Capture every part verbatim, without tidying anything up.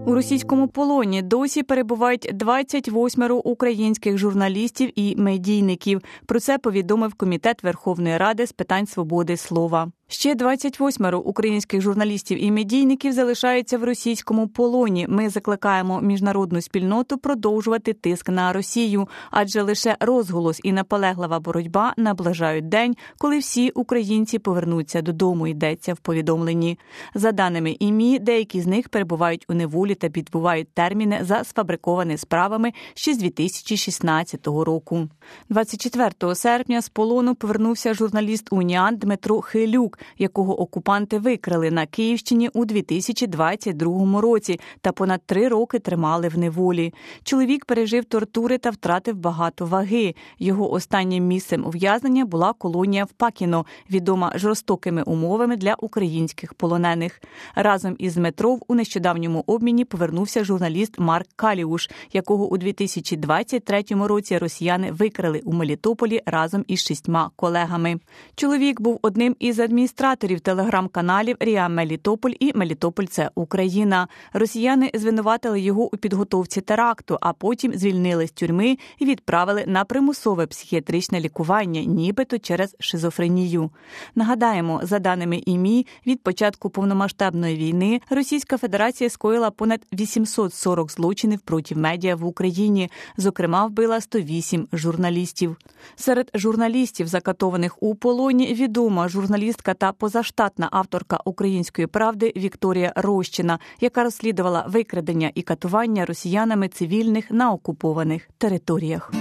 У російському полоні досі перебувають двадцять вісім українських журналістів і медійників. Про це повідомив Комітет Верховної Ради з питань свободи слова. Ще двадцять вісім українських журналістів і медійників залишаються в російському полоні. Ми закликаємо міжнародну спільноту продовжувати тиск на Росію, адже лише розголос і наполеглива боротьба наближають день, коли всі українці повернуться додому, йдеться в повідомленні. За даними ІМІ, деякі з них перебувають у неволі та відбувають терміни за сфабрикованими справами ще з дві тисячі шістнадцятого року. двадцять четвертого серпня з полону повернувся журналіст УНІАН Дмитро Хилюк, якого окупанти викрали на Київщині у дві тисячі двадцять другому році та понад три роки тримали в неволі. Чоловік пережив тортури та втратив багато ваги. Його останнім місцем ув'язнення була колонія в Пакіно, відома жорстокими умовами для українських полонених. Разом із Дмитром у нещодавньому обміні повернувся журналіст Марк Каліуш, якого у дві тисячі двадцять третьому році росіяни викрали у Мелітополі разом із шістьма колегами. Чоловік був одним із адміністраторів телеграм-каналів «Ріа Мелітополь» і «Мелітополь – це Україна». Росіяни звинуватили його у підготовці теракту, а потім звільнили з тюрми і відправили на примусове психіатричне лікування, нібито через шизофренію. Нагадаємо, за даними ІМІ, від початку повномасштабної війни Російська Федерація скоїла понад вісімсот сорок злочинів проти медіа в Україні, зокрема вбила сто вісім журналістів. Серед журналістів, закатованих у полоні, відома журналістка та позаштатна авторка «Української правди» Вікторія Рощина, яка розслідувала викрадення і катування росіянами цивільних на окупованих територіях.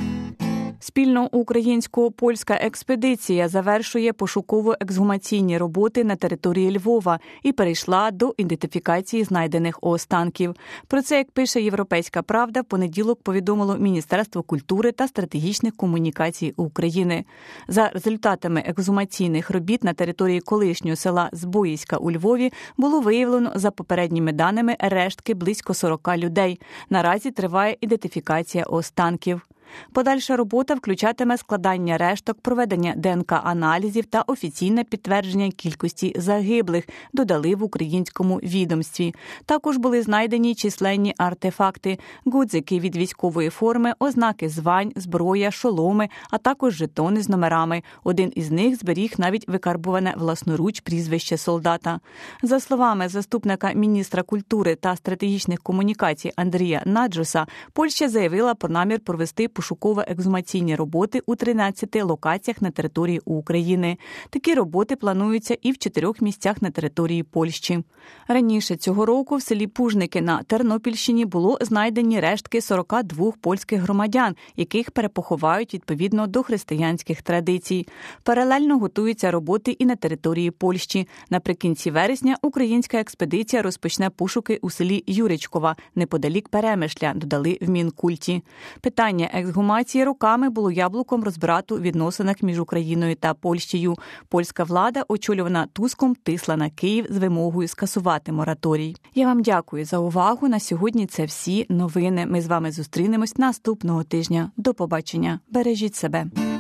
Спільно українсько-польська експедиція завершує пошуково-ексгумаційні роботи на території Львова і перейшла до ідентифікації знайдених останків. Про це, як пише «Європейська правда», в понеділок повідомило Міністерство культури та стратегічних комунікацій України. За результатами ексгумаційних робіт на території колишнього села Збоїська у Львові було виявлено, за попередніми даними, рештки близько сорока людей. Наразі триває ідентифікація останків. Подальша робота включатиме складання решток, проведення ДНК-аналізів та офіційне підтвердження кількості загиблих, додали в українському відомстві. Також були знайдені численні артефакти, гудзики від військової форми, ознаки звань, зброя, шоломи, а також жетони з номерами. Один із них зберіг навіть викарбуване власноруч прізвище солдата. За словами заступника міністра культури та стратегічних комунікацій Андрія Наджоса, Польща заявила про намір провести пошуково-ексгумаційні роботи у тринадцяти локаціях на території України. Такі роботи плануються і в чотирьох місцях на території Польщі. Раніше цього року в селі Пужники на Тернопільщині було знайдені рештки сорока двох польських громадян, яких перепоховають відповідно до християнських традицій. Паралельно готуються роботи і на території Польщі. Наприкінці вересня українська експедиція розпочне пошуки у селі Юричкова, неподалік Перемишля, додали в Мінкульті. Питання ексгумації роками було яблуком розбрату у відносинах між Україною та Польщею. Польська влада, очолювана Туском, тисла на Київ з вимогою скасувати мораторій. Я вам дякую за увагу. На сьогодні це всі новини. Ми з вами зустрінемось наступного тижня. До побачення. Бережіть себе.